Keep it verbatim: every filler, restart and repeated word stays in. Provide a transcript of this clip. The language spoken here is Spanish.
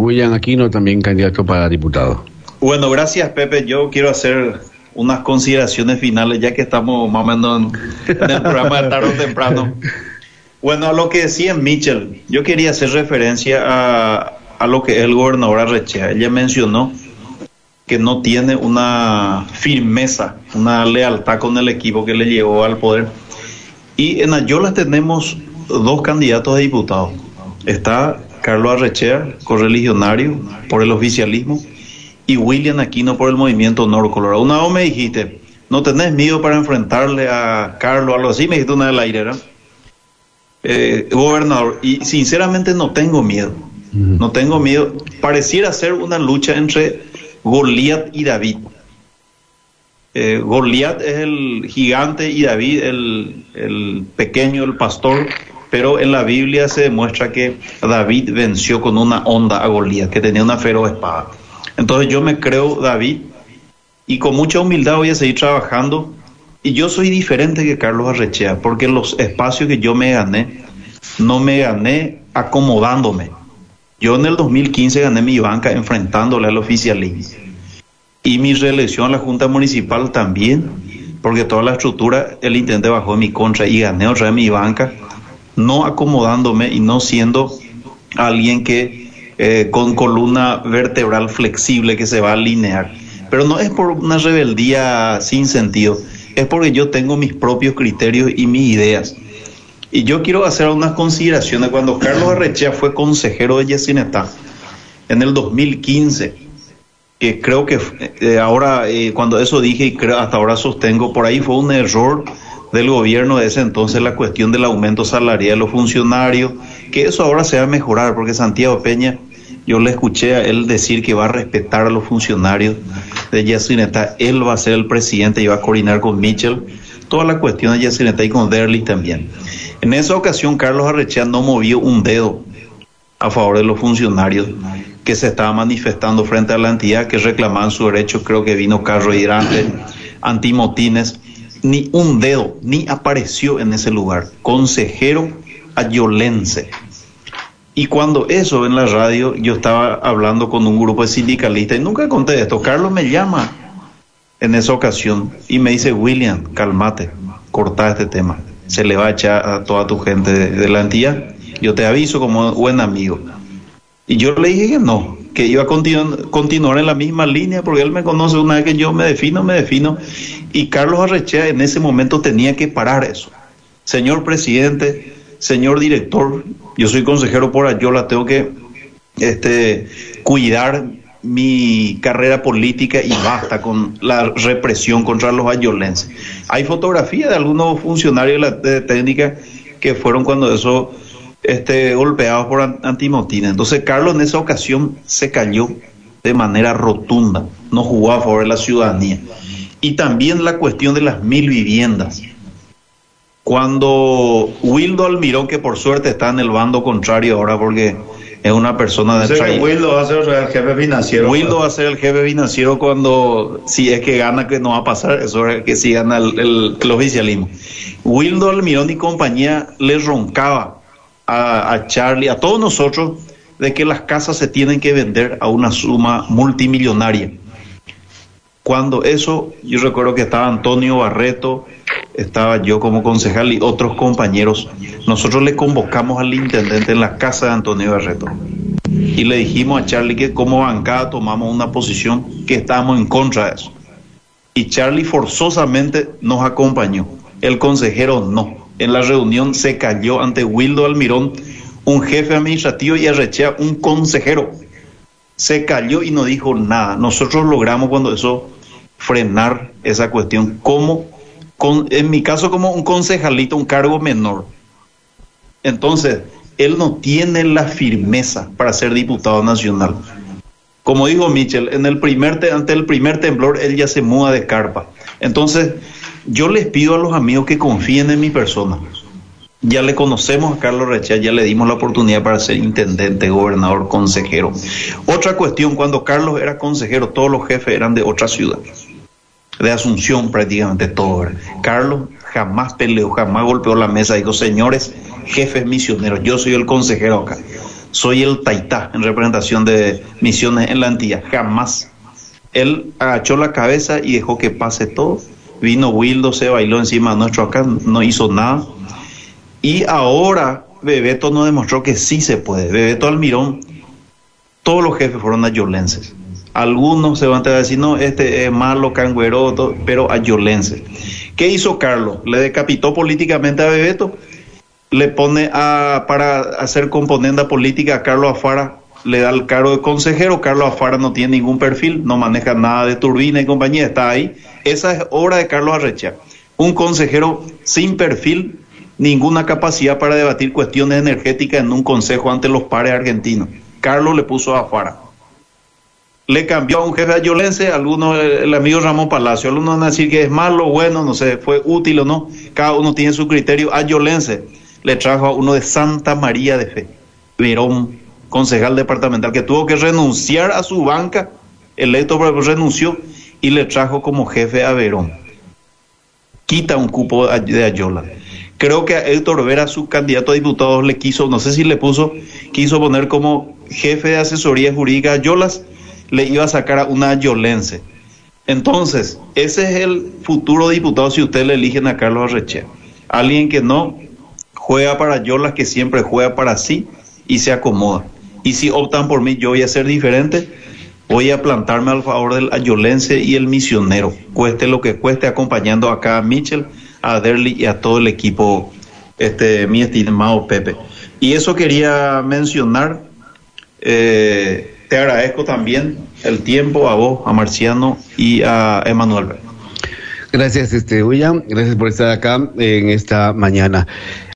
William Aquino, también candidato para diputado. Bueno, gracias, Pepe. Yo quiero hacer unas consideraciones finales, ya que estamos más o menos en, en el programa de tarde o temprano. Bueno, a lo que decía Mitchell, yo quería hacer referencia a, a lo que es el gobernador Arrechea. Ella mencionó que no tiene una firmeza, una lealtad con el equipo que le llevó al poder. Y en Ayala tenemos dos candidatos a diputados. Está Carlos Arrechea, correligionario por el oficialismo, y William Aquino por el movimiento Nord Colorado. Una vez me dijiste, ¿no tenés miedo para enfrentarle a Carlos, algo así? Me dijiste una del aire, ¿verdad? Eh, gobernador, y sinceramente no tengo miedo. Uh-huh. No tengo miedo. Pareciera ser una lucha entre Goliat y David. Eh, Goliat es el gigante y David el, el pequeño, el pastor, pero en la Biblia se demuestra que David venció con una honda a Goliat, que tenía una feroz espada. Entonces yo me creo David y con mucha humildad voy a seguir trabajando. Y yo soy diferente que Carlos Arrechea, porque los espacios que yo me gané, no me gané acomodándome. Yo en el dos mil quince gané mi banca enfrentándole al oficialismo. Y mi reelección a la Junta Municipal también, porque toda la estructura, el intendente bajó en mi contra y gané otra vez mi banca, no acomodándome y no siendo alguien que eh, con columna vertebral flexible que se va a alinear. Pero no es por una rebeldía sin sentido. Es porque yo tengo mis propios criterios y mis ideas. Y yo quiero hacer unas consideraciones. Cuando Carlos Arrechea fue consejero de Yesinetá en el dos mil quince, que creo que eh, ahora, eh, cuando eso dije y creo, hasta ahora sostengo, por ahí fue un error del gobierno de ese entonces la cuestión del aumento salarial de los funcionarios, que eso ahora se va a mejorar, porque Santiago Peña, yo le escuché a él decir que va a respetar a los funcionarios de Yesinetá. Él va a ser el presidente y va a coordinar con Mitchell toda la cuestión de Yesinetá y con Derlich también. En esa ocasión Carlos Arrechea no movió un dedo a favor de los funcionarios que se estaban manifestando frente a la entidad, que reclamaban su derecho. Creo que vino carro hidrante, antimotines, ni un dedo, ni apareció en ese lugar. Consejero ayolense. Y cuando eso en la radio, yo estaba hablando con un grupo de sindicalistas y nunca conté esto. Carlos me llama en esa ocasión y me dice, William, cálmate, corta este tema. Se le va a echar a toda tu gente de, de la entidad. Yo te aviso como buen amigo. Y yo le dije que no, que iba a continu- continuar en la misma línea, porque él me conoce. Una vez que yo me defino, me defino. Y Carlos Arrechea en ese momento tenía que parar eso. Señor presidente, señor director, yo soy consejero por Ayala, tengo que este, cuidar mi carrera política y basta con la represión contra los ayolenses. Hay fotografías de algunos funcionarios de la de técnica que fueron cuando eso este, golpeados por antimotines. Entonces Carlos en esa ocasión se cayó de manera rotunda, no jugó a favor de la ciudadanía. Y también la cuestión de las mil viviendas. Cuando Wildo Almirón, que por suerte está en el bando contrario ahora porque es una persona de... O sea, Wildo va a ser el jefe financiero. Wildo va a ser el jefe financiero cuando, si es que gana, que no va a pasar, eso es que si gana el, el, el oficialismo. Wildo Almirón y compañía le roncaba a, a Charlie, a todos nosotros, de que las casas se tienen que vender a una suma multimillonaria. Cuando eso, yo recuerdo que estaba Antonio Barreto, estaba yo como concejal y otros compañeros. Nosotros le convocamos al intendente en la casa de Antonio Barreto y le dijimos a Charlie que como bancada tomamos una posición que estábamos en contra de eso. Y Charlie forzosamente nos acompañó. El consejero no. En la reunión se cayó ante Wildo Almirón, un jefe administrativo, y Arrechea, un consejero. Se cayó y no dijo nada. Nosotros logramos cuando eso frenar esa cuestión, como con, en mi caso como un concejalito, un cargo menor. Entonces él no tiene la firmeza para ser diputado nacional. Como dijo Mitchell, en el primer te, ante el primer temblor él ya se muda de carpa. Entonces yo les pido a los amigos que confíen en mi persona. Ya le conocemos a Carlos Arrechea, ya le dimos la oportunidad para ser intendente, gobernador, consejero. Otra cuestión, cuando Carlos era consejero, todos los jefes eran de otra ciudad, de Asunción prácticamente todos. Carlos jamás peleó, jamás golpeó la mesa, dijo, señores jefes misioneros, yo soy el consejero acá. soy el taitá en representación de Misiones en la entidad. Jamás. Él agachó la cabeza y dejó que pase todo. Vino Wildo, se bailó encima nuestro acá, no hizo nada. Y ahora Bebeto nos demostró que sí se puede. Bebeto Almirón, todos los jefes fueron ayolenses. Algunos se van a decir, no, este es malo, cangüero, pero ayolenses. ¿Qué hizo Carlos? Le decapitó políticamente a Bebeto, le pone a, para hacer componenda política a Carlos Alfara, le da el cargo de consejero. Carlos Alfara no tiene ningún perfil, no maneja nada de turbina y compañía, está ahí. Esa es obra de Carlos Arrechea, un consejero sin perfil, ninguna capacidad para debatir cuestiones energéticas en un consejo ante los pares argentinos. Carlos le puso a Alfara. Le cambió a un jefe ayolense, algunos, el amigo Ramón Palacio, algunos van a decir que es malo, bueno, no sé, fue útil o no, cada uno tiene su criterio. Ayolense le trajo a uno de Santa María de Fe, Verón, concejal departamental, que tuvo que renunciar a su banca, electo, pero renunció, y le trajo como jefe a Verón. Quita un cupo de Ayola. Creo que a Héctor Vera, su candidato a diputado, le quiso, no sé si le puso, quiso poner como jefe de asesoría jurídica a Ayolas, le iba a sacar a una ayolense. Entonces, ese es el futuro diputado si ustedes le eligen a Carlos Arrechea. Alguien que no juega para Ayolas, que siempre juega para sí y se acomoda. Y si optan por mí, yo voy a ser diferente, voy a plantarme al favor del ayolense y el misionero, cueste lo que cueste, acompañando acá a Michel, a Derly y a todo el equipo, este, mi estimado Pepe. Y eso quería mencionar. eh, Te agradezco también el tiempo a vos, a Marciano y a Emanuel. Gracias, este, William. Gracias por estar acá en esta mañana.